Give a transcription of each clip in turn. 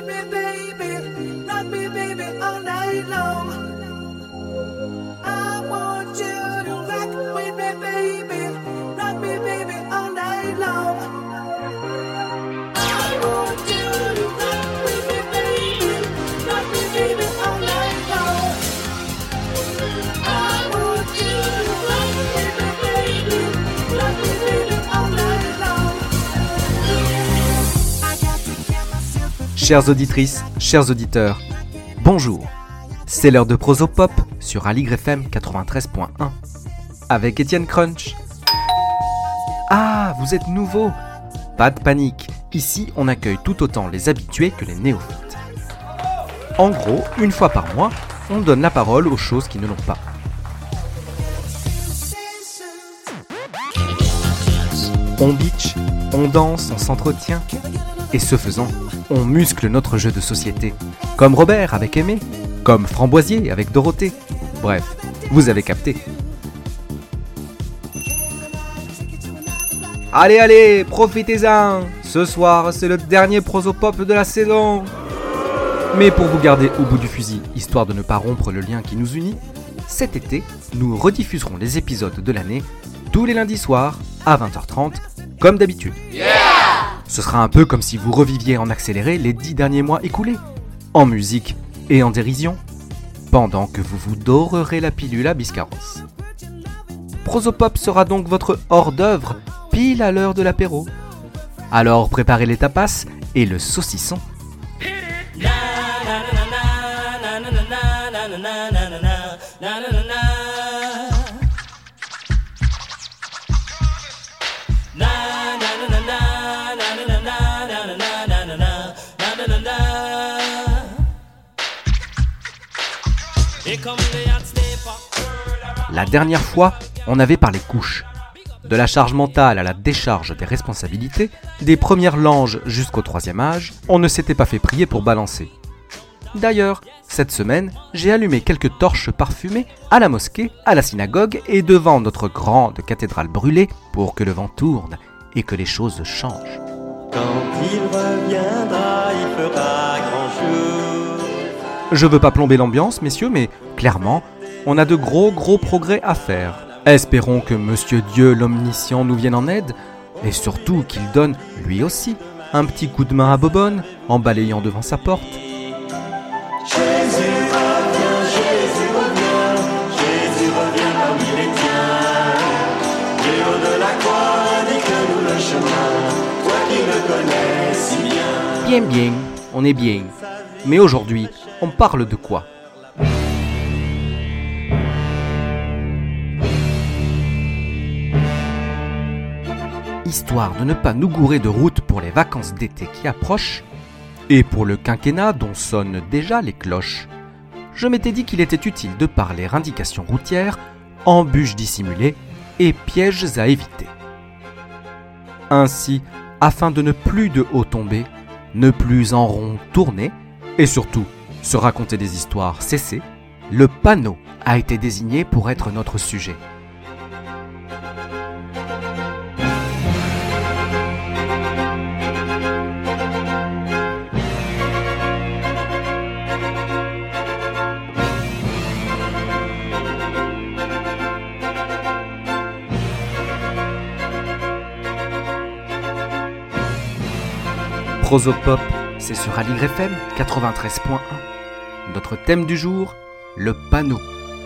me, baby, rock me, baby, all night long. I want you to rock with me, baby, rock me, baby, all night long. I want you to rock with me, baby, rock me, baby, all night long. I want you to rock with me, baby, rock me, baby, all night long. Chères auditrices, chers auditeurs, bonjour. C'est l'heure de Prosopop sur Aligre FM 93.1 avec Étienne Crunch. Ah, vous êtes nouveau? Pas de panique, ici on accueille tout autant les habitués que les néophytes. En gros, une fois par mois, on donne la parole aux choses qui ne l'ont pas. On bitch, on danse, on s'entretient. Et ce faisant, on muscle notre jeu de société. Comme Robert avec Aimé, comme Framboisier avec Dorothée. Bref, vous avez capté. Allez, profitez-en! Ce soir, c'est le dernier prosopop de la saison. Mais pour vous garder au bout du fusil, histoire de ne pas rompre le lien qui nous unit, cet été, nous rediffuserons les épisodes de l'année tous les lundis soirs à 20h30, comme d'habitude. Ce sera un peu comme si vous reviviez en accéléré les 10 derniers mois écoulés, en musique et en dérision, pendant que vous vous dorerez la pilule à Biscarrosse. Prosopop sera donc votre hors-d'œuvre, pile à l'heure de l'apéro. Alors préparez les tapas et le saucisson. La dernière fois, on avait parlé couches. De la charge mentale à la décharge des responsabilités, des premières langes jusqu'au 3e âge, on ne s'était pas fait prier pour balancer. D'ailleurs, cette semaine, j'ai allumé quelques torches parfumées à la mosquée, à la synagogue et devant notre grande cathédrale brûlée pour que le vent tourne et que les choses changent. Quand il reviendra, il fera grand jour. Je veux pas plomber l'ambiance, messieurs, mais clairement, on a de gros progrès à faire. Espérons que Monsieur Dieu l'Omniscient nous vienne en aide, et surtout qu'il donne, lui aussi, un petit coup de main à Bobonne, en balayant devant sa porte. Jésus revient parmi les tiens. Dieu de la croix indique-nous le chemin, toi qui le connais si bien. Bien, on est bien. Mais aujourd'hui, on parle de quoi ? Histoire de ne pas nous gourer de route pour les vacances d'été qui approchent, et pour le quinquennat dont sonnent déjà les cloches, je m'étais dit qu'il était utile de parler indications routières, embûches dissimulées et pièges à éviter. Ainsi, afin de ne plus de haut tomber, ne plus en rond tourner, et surtout se raconter des histoires cessées, le panneau a été désigné pour être notre sujet. Prosopop, c'est sur Aligre FM 93.1. Notre thème du jour, le panneau.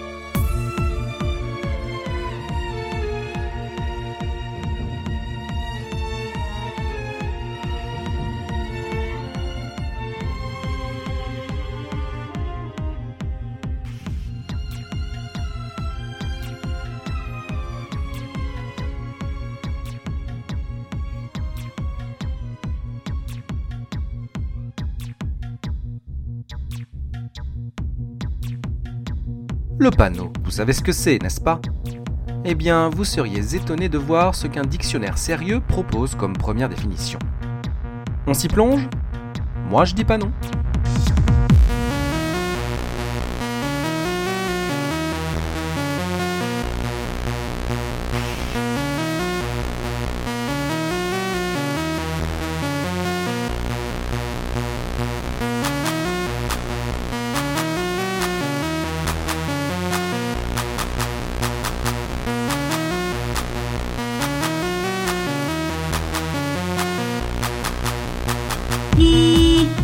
Le panneau, vous savez ce que c'est, n'est-ce pas ? Eh bien, vous seriez étonné de voir ce qu'un dictionnaire sérieux propose comme première définition. On s'y plonge ? Moi, je dis pas non.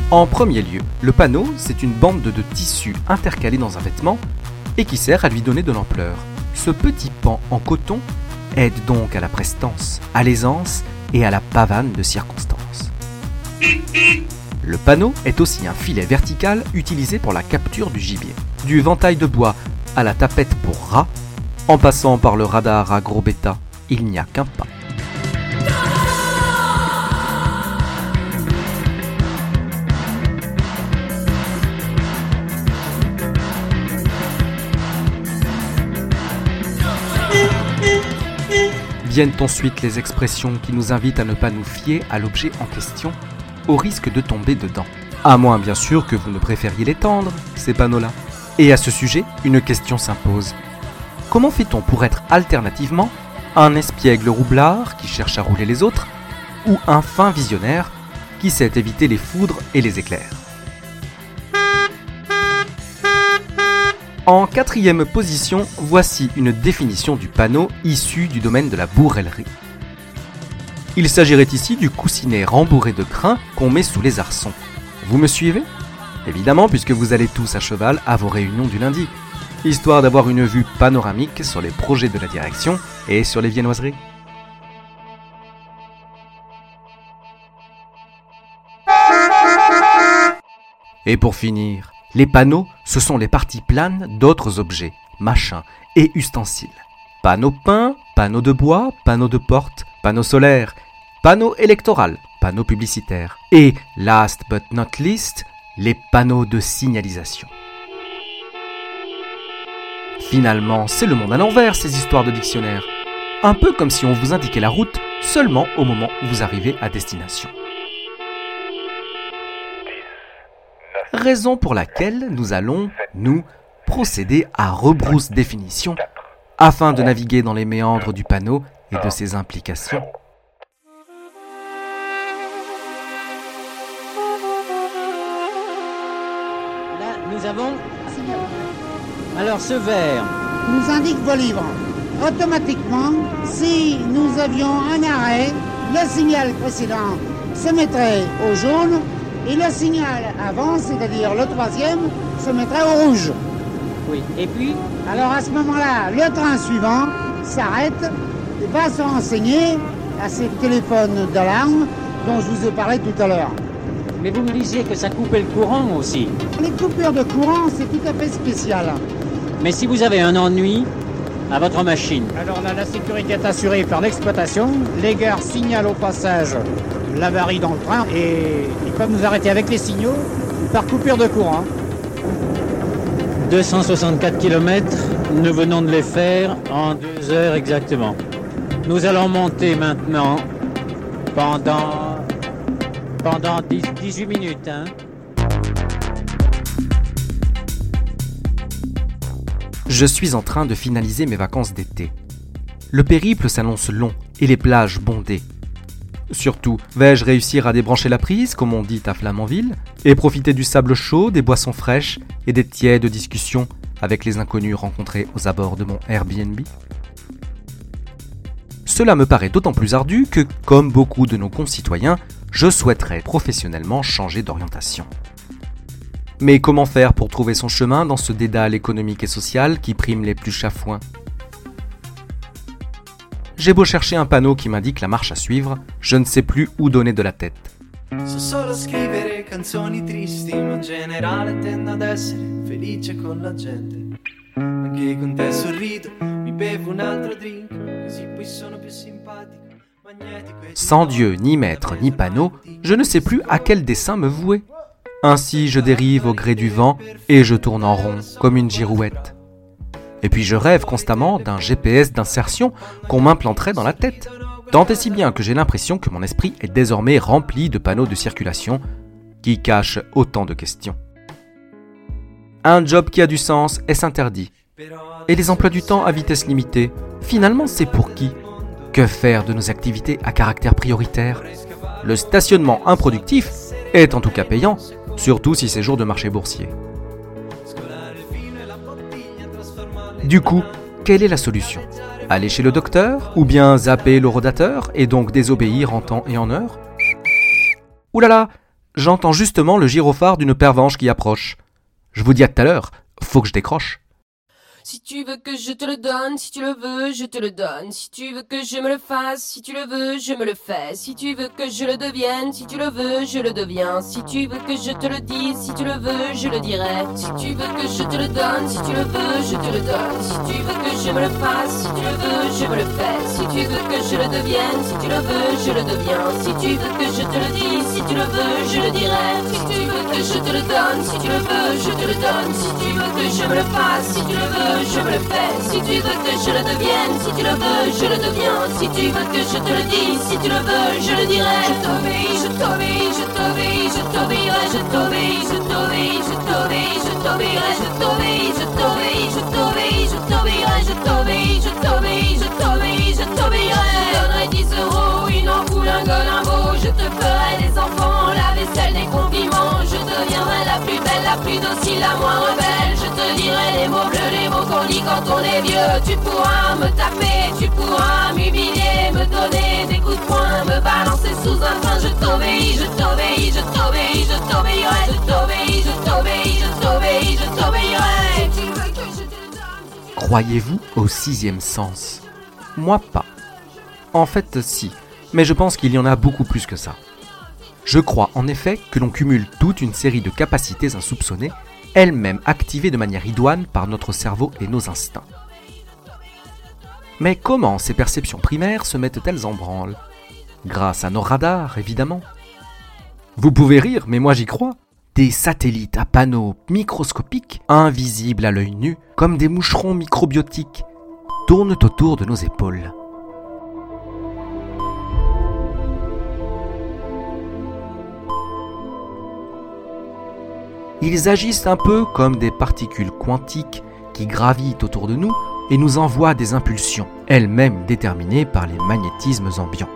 En premier lieu, le panneau, c'est une bande de tissu intercalée dans un vêtement et qui sert à lui donner de l'ampleur. Ce petit pan en coton aide donc à la prestance, à l'aisance et à la pavane de circonstance. Le panneau est aussi un filet vertical utilisé pour la capture du gibier. Du ventail de bois à la tapette pour rat, en passant par le radar à gros bêta, il n'y a qu'un pas. Viennent ensuite les expressions qui nous invitent à ne pas nous fier à l'objet en question, au risque de tomber dedans. À moins bien sûr que vous ne préfériez les tendre, ces panneaux-là. Et à ce sujet, une question s'impose. Comment fait-on pour être alternativement un espiègle roublard qui cherche à rouler les autres, ou un fin visionnaire qui sait éviter les foudres et les éclairs? En quatrième position, voici une définition du panneau issue du domaine de la bourrellerie. Il s'agirait ici du coussinet rembourré de crin qu'on met sous les arçons. Vous me suivez ? Évidemment, puisque vous allez tous à cheval à vos réunions du lundi, histoire d'avoir une vue panoramique sur les projets de la direction et sur les viennoiseries. Et pour finir, les panneaux, ce sont les parties planes d'autres objets, machins et ustensiles. Panneau peint, panneau de bois, panneau de porte, panneau solaire, panneau électoral, panneau publicitaire. Et, last but not least, les panneaux de signalisation. Finalement, c'est le monde à l'envers, ces histoires de dictionnaire. Un peu comme si on vous indiquait la route seulement au moment où vous arrivez à destination. Raison pour laquelle nous allons, nous, procéder à rebrousse définition afin de naviguer dans les méandres du panneau et de ses implications. Là, nous avons... Alors, ce vert, nous indique vos livres. Automatiquement, si nous avions un arrêt, le signal précédent se mettrait au jaune et le signal avant, c'est-à-dire le troisième, se mettrait au rouge. oui. Et puis, Alors à ce moment-là, le train suivant s'arrête et va se renseigner à ces téléphones d'alarme dont je vous ai parlé tout à l'heure. mais vous me disiez que ça coupait le courant aussi. Les coupures de courant, c'est tout à fait spécial. Mais si vous avez un ennui à votre machine, Alors là, la sécurité est assurée par l'exploitation. Les gares signalent au passage l'avarie dans le train et ils peuvent nous arrêter avec les signaux par coupure de courant. 264 km, nous venons de les faire en 2 heures exactement. Nous allons monter maintenant pendant 18 minutes. Je suis en train de finaliser mes vacances d'été. Le périple s'annonce long et les plages bondées. Surtout, vais-je réussir à débrancher la prise, comme on dit à Flamanville, et profiter du sable chaud, des boissons fraîches et des tièdes discussions avec les inconnus rencontrés aux abords de mon Airbnb ? Cela me paraît d'autant plus ardu que, comme beaucoup de nos concitoyens, je souhaiterais professionnellement changer d'orientation. Mais comment faire pour trouver son chemin dans ce dédale économique et social qui prime les plus chafouins ? J'ai beau chercher un panneau qui m'indique la marche à suivre, je ne sais plus où donner de la tête. So solo scrivere canzoni tristi, ma in generale tendo ad essere felice con la gente. Anche con te sorrido, mi bevo un altro drink, così poi sono più simpatico, magnetico e... Sans Dieu, ni maître, ni panneau, je ne sais plus à quel dessin me vouer. Ainsi je dérive au gré du vent et je tourne en rond comme une girouette. Et puis je rêve constamment d'un GPS d'insertion qu'on m'implanterait dans la tête. Tant et si bien que j'ai l'impression que mon esprit est désormais rempli de panneaux de circulation qui cachent autant de questions. Un job qui a du sens est interdit. Et les emplois du temps à vitesse limitée, finalement c'est pour qui ? Que faire de nos activités à caractère prioritaire ? Le stationnement improductif est en tout cas payant, surtout si c'est jour de marché boursier. Du coup, quelle est la solution ? Aller chez le docteur ? Ou bien zapper le rodateur et donc désobéir en temps et en heure ? Ouh là là, j'entends justement le gyrophare d'une pervenche qui approche. Je vous dis à tout à l'heure, faut que je décroche. Si tu veux que je te le donne, si tu le veux, je te le donne. Si tu veux que je me le fasse, si tu le veux, je me le fais. Si tu veux que je le devienne, si tu le veux, je le deviens. Si tu veux que je te le dise, si tu le veux, je le dirai. Si tu veux que je te le donne, si tu le veux, je te le donne. Si tu veux que je me le fasse, si tu le veux, je me le fais. Si tu veux que je le devienne, si tu le veux, je le deviens. Si tu veux que je te le dise, si tu le veux, je le dirai. Si tu veux que je te le donne, si tu le veux, je te le donne. Si tu veux que je me le fasse, si tu le veux, je me le fais. Si tu veux que je le devienne, si tu le veux, je le deviens. Si tu veux que je te le dise, si tu le veux, je le dirai. Je t'obéis, je t'obéis, je t'obéis, je t'obéirai. Je t'obéis, je t'obéis, je t'obéis, je t'obéirai. Je t'obéis, je t'obéis, je t'obéis, je t'obéirai. Je t'obéis, je t'obéis, je t'obéis, je t'obéirai. Je te donnerai 10 €, une ampoule, un gold, un beau. Je te ferai des enfants, la vaisselle, des compliments. Je deviendrai la plus belle, la plus docile, la moins rebelle. Je te dirai les mots bleus, les mots qu'on dit quand on est vieux. Tu pourras me taper, tu pourras m'humilier, me donner des coups de poing, me balancer sous un train. Je t'obéis, je t'obéis, je t'obéis, je t'obéirai. Je t'obéis, je t'obéis, je t'obéis, je t'obéirai. Si tu veux que je te le donne. Croyez-vous au sixième sens? Moi pas. En fait, si. Mais je pense qu'il y en a beaucoup plus que ça. Je crois en effet que l'on cumule toute une série de capacités insoupçonnées, elles-mêmes activées de manière idoine par notre cerveau et nos instincts. Mais comment ces perceptions primaires se mettent-elles en branle? Grâce à nos radars, évidemment. Vous pouvez rire, mais moi j'y crois. Des satellites à panneaux microscopiques, invisibles à l'œil nu, comme des moucherons microbiotiques, tournent autour de nos épaules. Ils agissent un peu comme des particules quantiques qui gravitent autour de nous et nous envoient des impulsions, elles-mêmes déterminées par les magnétismes ambiants.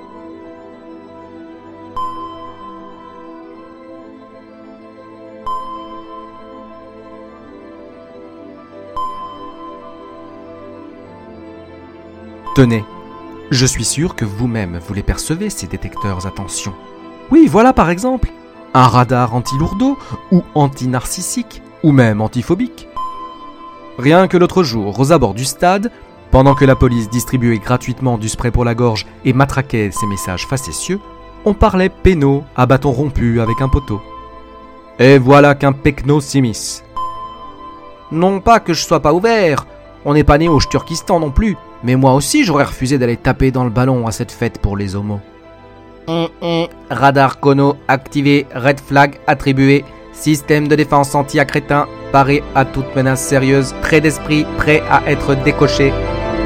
Tenez, je suis sûr que vous-même vous les percevez, ces détecteurs à tension. Oui, voilà par exemple un radar anti-lourdeau ou anti-narcissique ou même antiphobique. Rien que l'autre jour, aux abords du stade, pendant que la police distribuait gratuitement du spray pour la gorge et matraquait ses messages facétieux, on parlait péno à bâton rompu avec un poteau. Et voilà qu'un pecno s'immisce. Non pas que je sois pas ouvert, on n'est pas né au Turkistan non plus, mais moi aussi j'aurais refusé d'aller taper dans le ballon à cette fête pour les homos. Radar Kono activé, red flag attribué, système de défense anti-accrétin, paré à toute menace sérieuse, trait d'esprit, prêt à être décoché.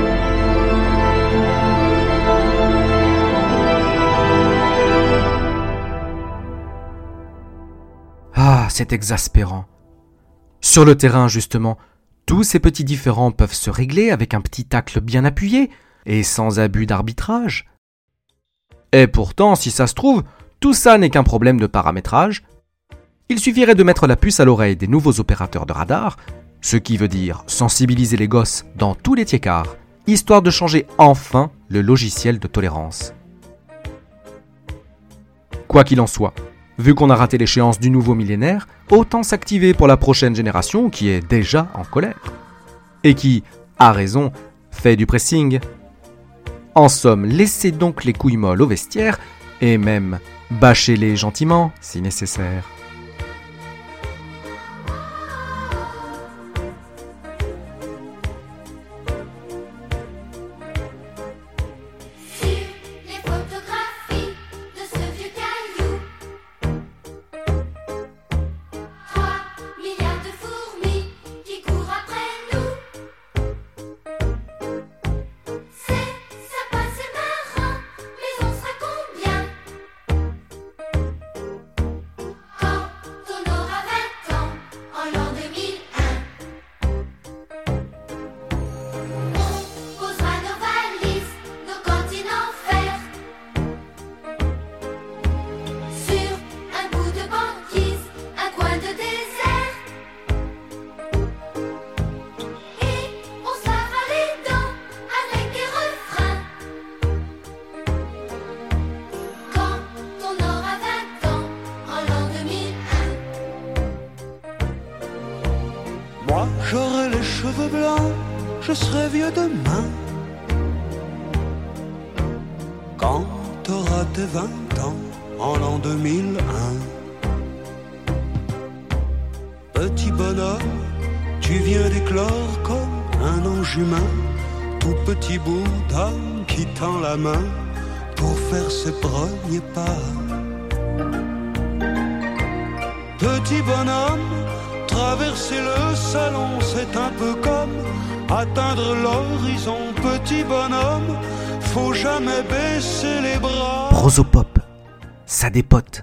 Ah, c'est exaspérant. Sur le terrain, justement, tous ces petits différends peuvent se régler avec un petit tacle bien appuyé et sans abus d'arbitrage. Et pourtant, si ça se trouve, tout ça n'est qu'un problème de paramétrage. Il suffirait de mettre la puce à l'oreille des nouveaux opérateurs de radar, ce qui veut dire sensibiliser les gosses dans tous les tiécards, histoire de changer enfin le logiciel de tolérance. Quoi qu'il en soit, vu qu'on a raté l'échéance du nouveau millénaire, autant s'activer pour la prochaine génération qui est déjà en colère. Et qui, à raison, fait du pressing. En somme, laissez donc les couilles molles au vestiaire, et même bâchez-les gentiment si nécessaire. Les photographies de ce vieux caillou, 3 milliards de fourmis qui courent après nous. C'est sympa, c'est marrant, mais on sera combien quand cheveux blancs, je serai vieux demain. Quand t'auras tes 20 ans, en l'an 2001. Petit bonhomme, tu viens d'éclore comme un ange humain, tout petit bout d'âme qui tend la main pour faire ses premiers pas. Petit bonhomme, traverser le salon, c'est un peu comme atteindre l'horizon. Petit bonhomme, faut jamais baisser les bras. Prosopop, ça dépote.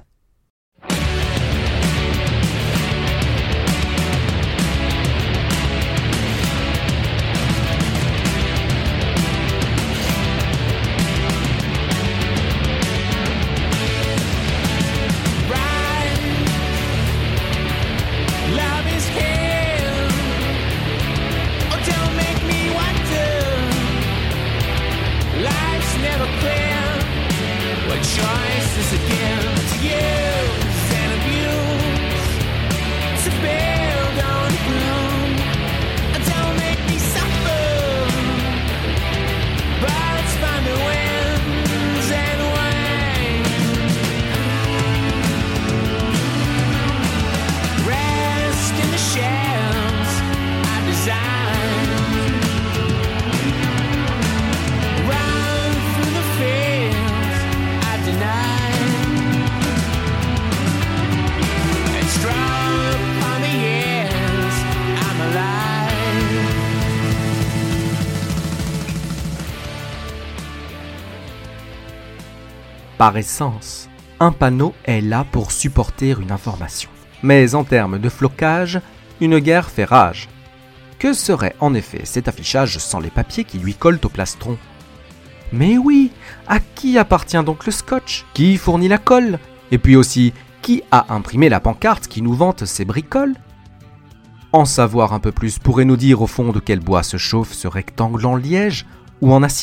Par essence, un panneau est là pour supporter une information. Mais en termes de flocage, une guerre fait rage. Que serait en effet cet affichage sans les papiers qui lui collent au plastron ? Mais oui, à qui appartient donc le scotch ? Qui fournit la colle ? Et puis aussi, qui a imprimé la pancarte qui nous vante ses bricoles ? En savoir un peu plus pourrait nous dire au fond de quel bois se chauffe ce rectangle en liège ou en acier ?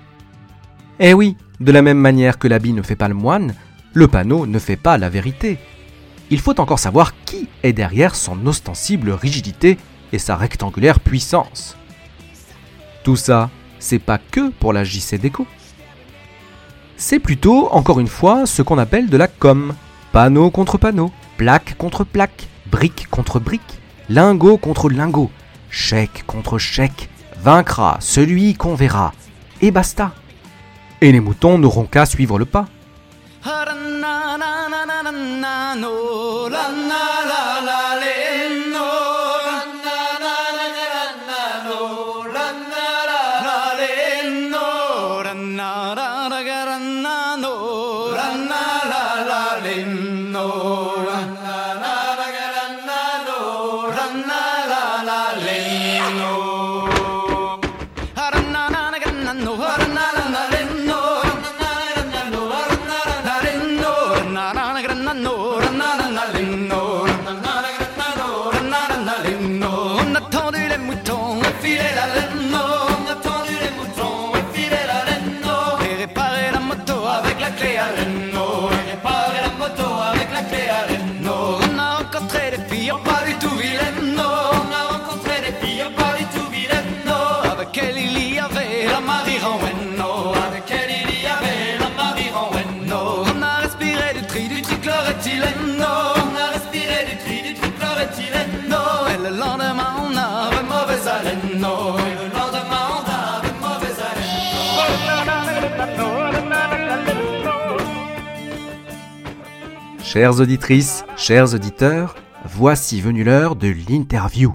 Eh oui, de la même manière que l'habit ne fait pas le moine, le panneau ne fait pas la vérité. Il faut encore savoir qui est derrière son ostensible rigidité et sa rectangulaire puissance. Tout ça, c'est pas que pour la JC Déco. C'est plutôt, encore une fois, ce qu'on appelle de la com. Panneau contre panneau, plaque contre plaque, brique contre brique, lingot contre lingot, chèque contre chèque, vaincra celui qu'on verra, et basta. Et les moutons n'auront qu'à suivre le pas. Chères auditrices, chers auditeurs, voici venue l'heure de l'interview.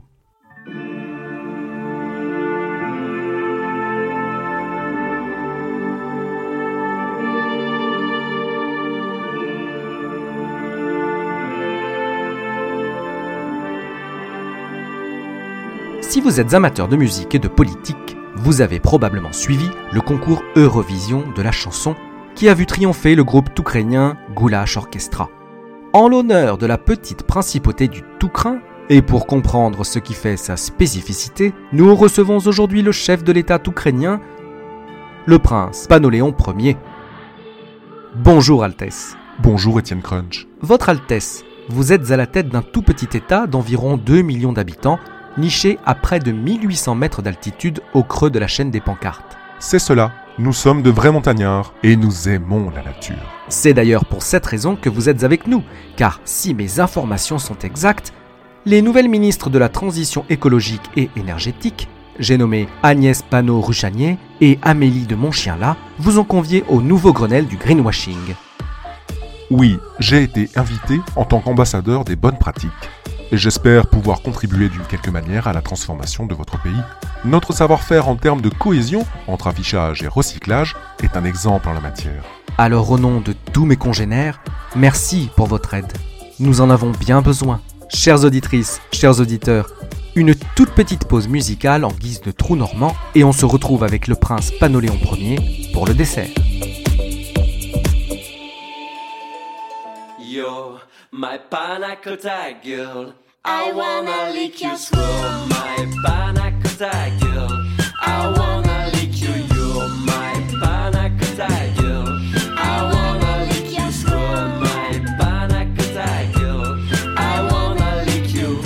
Si vous êtes amateur de musique et de politique, vous avez probablement suivi le concours Eurovision de la chanson qui a vu triompher le groupe toukrainien Goulash Orchestra. En l'honneur de la petite principauté du Toukrin, et pour comprendre ce qui fait sa spécificité, nous recevons aujourd'hui le chef de l'État toukrainien, le prince Panoléon Ier. Bonjour Altesse. Bonjour Étienne Crunch. Votre Altesse, vous êtes à la tête d'un tout petit État d'environ 2 millions d'habitants, nichée à près de 1800 mètres d'altitude au creux de la chaîne des Pancartes. C'est cela, nous sommes de vrais montagnards et nous aimons la nature. C'est d'ailleurs pour cette raison que vous êtes avec nous, car si mes informations sont exactes, les nouvelles ministres de la transition écologique et énergétique, j'ai nommé Agnès Panot-Ruchanier et Amélie de Montchien-là, vous ont convié au nouveau Grenelle du greenwashing. Oui, j'ai été invité en tant qu'ambassadeur des bonnes pratiques. Et j'espère pouvoir contribuer d'une quelque manière à la transformation de votre pays. Notre savoir-faire en termes de cohésion entre affichage et recyclage est un exemple en la matière. Alors au nom de tous mes congénères, merci pour votre aide. Nous en avons bien besoin. Chères auditrices, chers auditeurs, une toute petite pause musicale en guise de trou normand et on se retrouve avec le prince Panoléon Ier pour le dessert. You're my panna cotta girl. I wanna lick you through. My panna cotta girl. I wanna lick you. You're my panna cotta girl. I wanna lick you through. My panna cotta girl. I wanna lick you.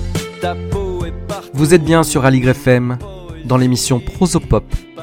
Ta peau est partout. Vous êtes bien sur Aligre FM, dans l'émission Prosopop.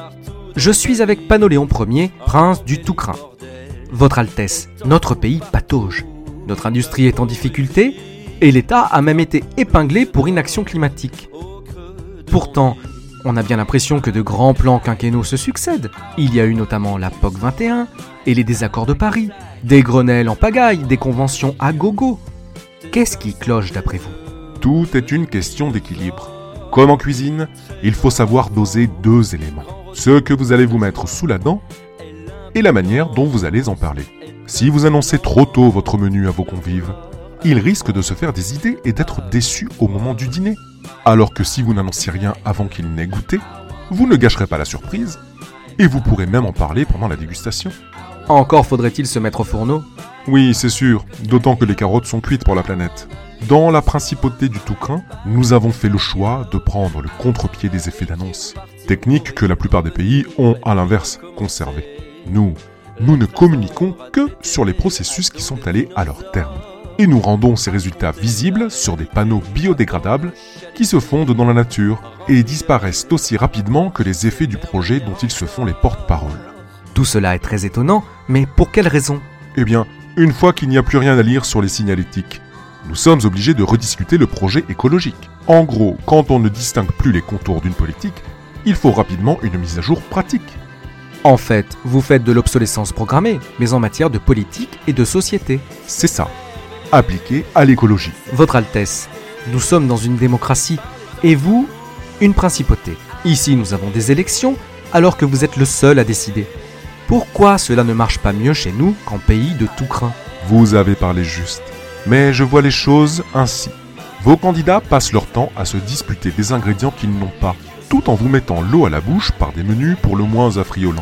Je suis avec Panoléon Ier, prince du Tout-Crin. Votre Altesse, notre pays patauge. Notre industrie est en difficulté et l'État a même été épinglé pour inaction climatique. Pourtant, on a bien l'impression que de grands plans quinquennaux se succèdent. Il y a eu notamment la POC 21 et les désaccords de Paris, des Grenelles en pagaille, des conventions à gogo. Qu'est-ce qui cloche d'après vous ? Tout est une question d'équilibre. Comme en cuisine, il faut savoir doser deux éléments. Ce que vous allez vous mettre sous la dent et la manière dont vous allez en parler. Si vous annoncez trop tôt votre menu à vos convives, ils risquent de se faire des idées et d'être déçus au moment du dîner. Alors que si vous n'annoncez rien avant qu'ils n'aient goûté, vous ne gâcherez pas la surprise et vous pourrez même en parler pendant la dégustation. Encore faudrait-il se mettre au fourneau ? Oui, c'est sûr, d'autant que les carottes sont cuites pour la planète. Dans la principauté du Tout-Crin, nous avons fait le choix de prendre le contre-pied des effets d'annonce, technique que la plupart des pays ont, à l'inverse, conservée. Nous ne communiquons que sur les processus qui sont allés à leur terme. Et nous rendons ces résultats visibles sur des panneaux biodégradables qui se fondent dans la nature et disparaissent aussi rapidement que les effets du projet dont ils se font les porte-paroles. Tout cela est très étonnant, mais pour quelle raison ? Eh bien, une fois qu'il n'y a plus rien à lire sur les signalétiques, nous sommes obligés de rediscuter le projet écologique. En gros, quand on ne distingue plus les contours d'une politique, il faut rapidement une mise à jour pratique. En fait, vous faites de l'obsolescence programmée, mais en matière de politique et de société. C'est ça, appliqué à l'écologie. Votre Altesse, nous sommes dans une démocratie, et vous, une principauté. Ici, nous avons des élections, alors que vous êtes le seul à décider. Pourquoi cela ne marche pas mieux chez nous qu'en pays de Tout-Crin ? Vous avez parlé juste, mais je vois les choses ainsi. Vos candidats passent leur temps à se disputer des ingrédients qu'ils n'ont pas, tout en vous mettant l'eau à la bouche par des menus pour le moins affriolants.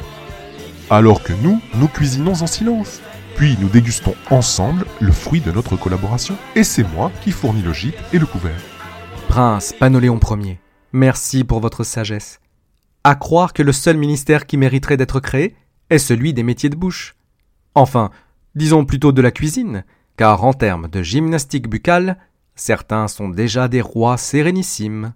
Alors que nous cuisinons en silence. Puis nous dégustons ensemble le fruit de notre collaboration. Et c'est moi qui fournis le gîte et le couvert. Prince Panoléon Ier, merci pour votre sagesse. À croire que le seul ministère qui mériterait d'être créé est celui des métiers de bouche. Enfin, disons plutôt de la cuisine, car en termes de gymnastique buccale, certains sont déjà des rois sérénissimes.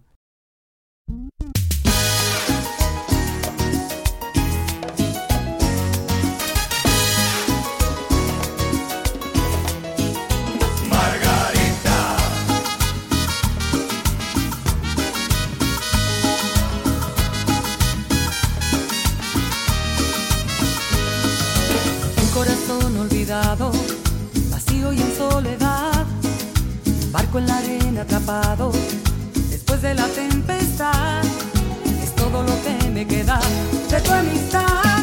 Vacío y en soledad, barco en la arena atrapado, después de la tempestad, es todo lo que me queda de tu amistad.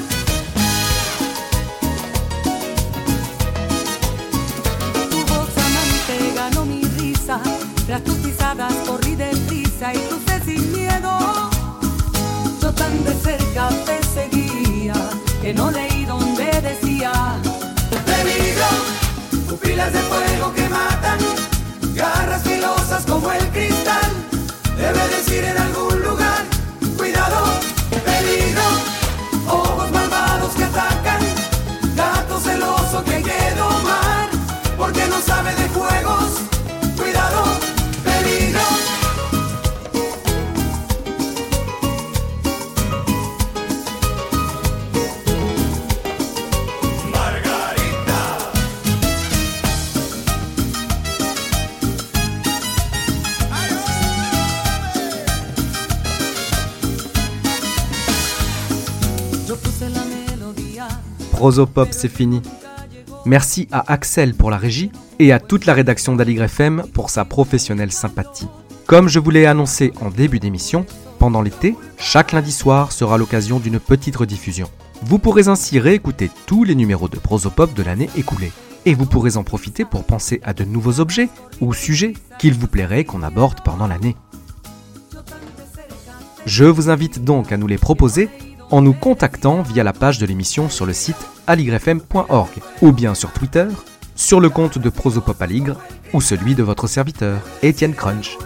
Tu voz amante ganó mi risa, tras tus pisadas corrí deprisa y crucé sin miedo. Yo tan de cerca te seguía, que no leí donde decía: peligro, pupilas de fuego que matan, garras filosas como el cristal. Debe decir en algún lugar, cuidado, peligro, ojos malvados que atacan, gato celoso que quiere domar, porque no sabe de juegos. Cuidado, peligro, Prosopop, c'est fini. Merci à Axel pour la régie et à toute la rédaction d'Aligre FM pour sa professionnelle sympathie. Comme je vous l'ai annoncé en début d'émission, pendant l'été, chaque lundi soir sera l'occasion d'une petite rediffusion. Vous pourrez ainsi réécouter tous les numéros de Prosopop de l'année écoulée. Et vous pourrez en profiter pour penser à de nouveaux objets ou sujets qu'il vous plairait qu'on aborde pendant l'année. Je vous invite donc à nous les proposer en nous contactant via la page de l'émission sur le site aligrefm.org ou bien sur Twitter, sur le compte de Prosopop Aligre ou celui de votre serviteur, Étienne Crunch.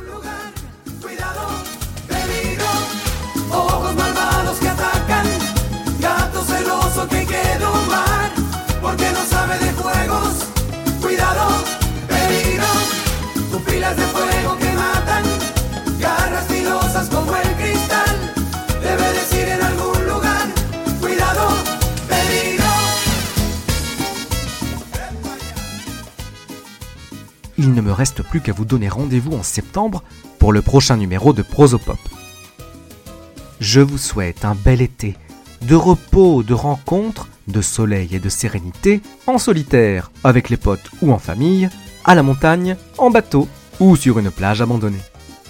Il ne me reste plus qu'à vous donner rendez-vous en septembre pour le prochain numéro de Prosopop. Je vous souhaite un bel été, de repos, de rencontres, de soleil et de sérénité, en solitaire, avec les potes ou en famille, à la montagne, en bateau ou sur une plage abandonnée.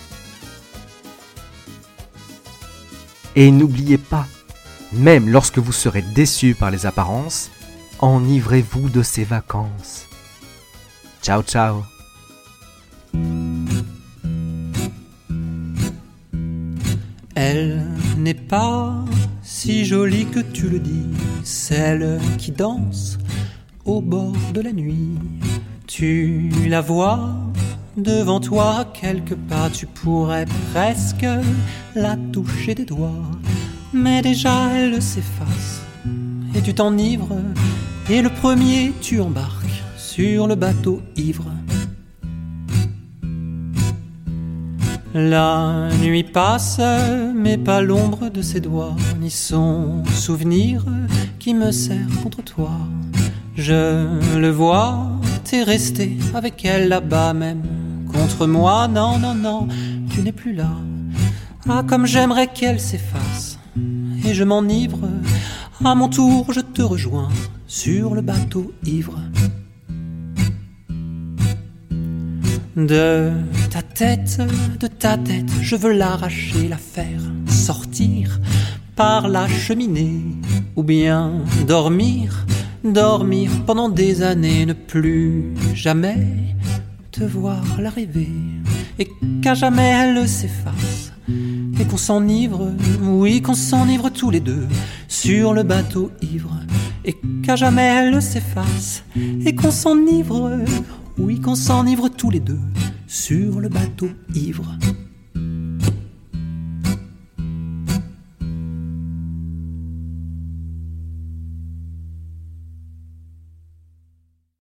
Et n'oubliez pas, même lorsque vous serez déçus par les apparences, enivrez-vous de ces vacances. Ciao ciao. Elle n'est pas si jolie que tu le dis, celle qui danse au bord de la nuit. Tu la vois devant toi quelque part, tu pourrais presque la toucher des doigts. Mais déjà elle s'efface et tu t'enivres, et le premier tu embarques sur le bateau ivre. La nuit passe, mais pas l'ombre de ses doigts, ni son souvenir qui me serre contre toi. Je le vois, t'es resté avec elle là-bas même, contre moi, non, non, non, tu n'es plus là. Ah, comme j'aimerais qu'elle s'efface, et je m'enivre, à mon tour je te rejoins, sur le bateau ivre. De ta tête, je veux l'arracher, la faire sortir par la cheminée, ou bien dormir pendant des années, ne plus jamais te voir l'arrivée, et qu'à jamais elle s'efface, et qu'on s'enivre, oui qu'on s'enivre tous les deux, sur le bateau ivre, et qu'à jamais elle s'efface, et qu'on s'enivre, oui qu'on s'enivre tous les deux, sur le bateau ivre.